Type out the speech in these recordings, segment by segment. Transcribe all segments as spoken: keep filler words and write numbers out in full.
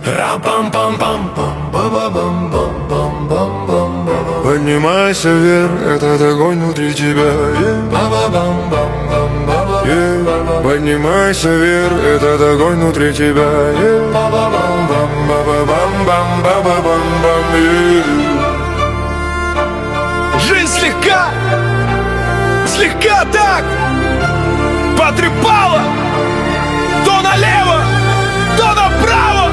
Поднимайся вверх, этот огонь внутри тебя. Yeah. Поднимайся вверх, этот огонь внутри тебя. Yeah. Жизнь слегка, слегка так потрепала. То налево, то направо.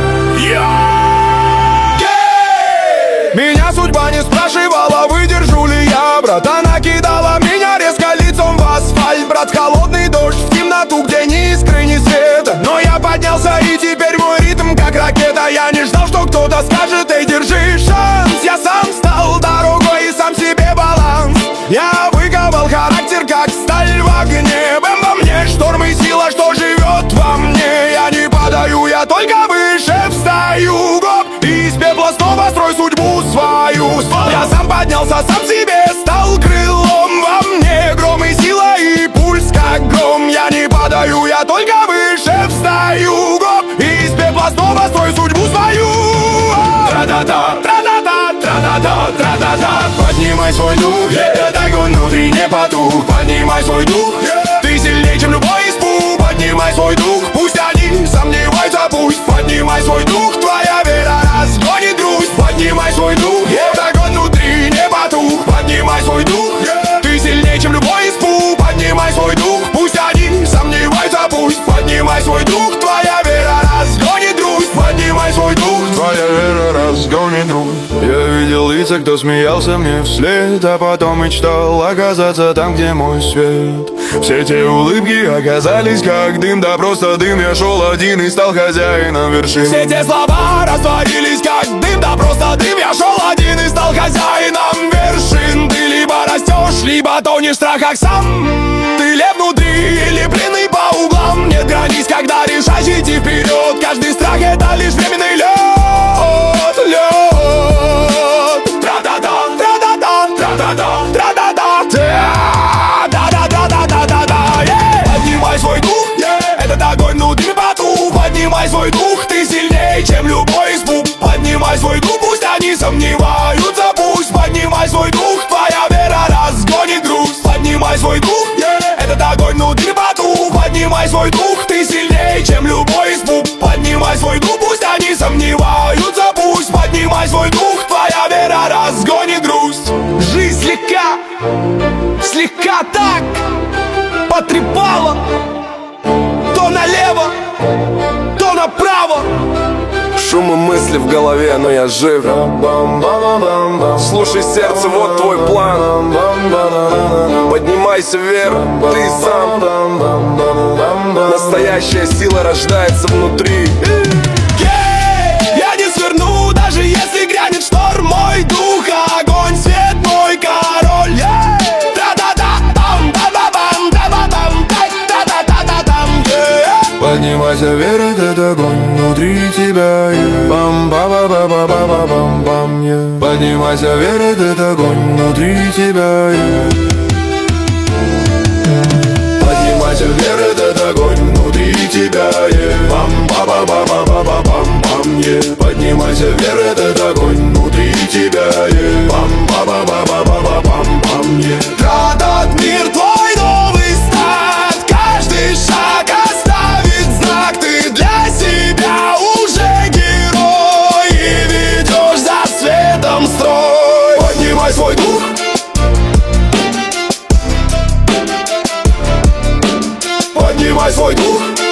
Меня судьба не спрашивала, выдержу ли я. Брат, она кидала меня резко лицом в асфальт. Брат, холодный дождь в темноту, где ни искры, ни света. Но я поднялся, и теперь мой ритм как ракета. Я не ждал, что кто-то скажет: эй, держи шанс. Я сам стал дорогой и сам себе баланс. Я выковал характер, как сталь в огне. Бэм во мне шторм и сила, что живет во мне. Я не падаю, я только выше встаю. Гоп, и из пепла снова строй судьбу свою. Я сам поднялся, сам себе стал крылом. Во мне гром и сила, и пульс как гром. Я не падаю, я только выше встаю. Гоп, и из пепла снова строй судьбу свою. Тра-та-та, тра-та-та, тра-та-та, тра-та-та. Поднимай свой дух, этот огонь внутри не потух. Поднимай свой дух, ты сильнее, чем любой испуг. Поднимай свой дух, пусть они сомневаются, пусть. Поднимай свой дух, твоя вера разгонит грусть. Поднимай свой дух, этот огонь внутри не потух. Поднимай свой дух, ты сильнее, чем любой испуг. Поднимай свой дух, пусть они сомневаются, пусть. Поднимай свой дух, твоя вера разгонит грусть. Поднимай свой дух, твоя вера разгонит грусть. Я видел лица, кто смеялся мне вслед, а потом мечтал оказаться там, где мой свет. Все те улыбки оказались как дым, да просто дым. Я шел один и стал хозяином вершин. Все те слова растворились как дым, да просто дым. Я шел один и стал хозяином вершин. Ты либо растешь, либо тонешь в страхах сам. Ты лев внутри или пленный по углам. Нет границ, когда решаешь идти вперед. Каждый страх — это лишь временный лед. Лед. Тра-та-та, тра-та-та, тра-та-та, тра-та-та. Да-да-да-да-да-да-да. Поднимай свой дух, этот огонь внутри потух. Поднимай свой дух, ты сильнее, чем любой испуг. Поднимай свой дух, пусть они сомневаются, пусть. Поднимай свой дух, твоя вера разгонит грусть. Поднимай свой дух, этот огонь внутри потух. Поднимай свой дух, ты сильнее, чем любой испуг. Поднимай свой дух, пусть они сомневаются, пусть. Поднимай свой дух, твоя вера разгонит грусть. Жизнь слегка, слегка так потрепала. То налево, то направо. Шум и мысли в голове, но я жив. Слушай сердце, вот твой план. Поднимайся вверх, ты сам. Настоящая сила рождается внутри. Я не сверну, даже если грянет шторм. Мой дух, огонь, свет, мой король. Поднимайся вверх, этот огонь внутри тебя. Бам-ба-ба-ба-ба-ба-бам-бам. Поднимайся вверх, этот огонь внутри тебя. Поднимайся вверх, этот огонь внутри тебя. Бам-ба-ба-ба-ба-ба-бам-бам. Поднимайся вверх, этот огонь внутри тебя. Бам-ба-ба-ба-ба-ба-бам-бам. Этот мир твой новый старт. Каждый шаг оставит знак. Ты для себя уже герой и ведешь за светом строй. Поднимай свой дух, поднимай свой дух.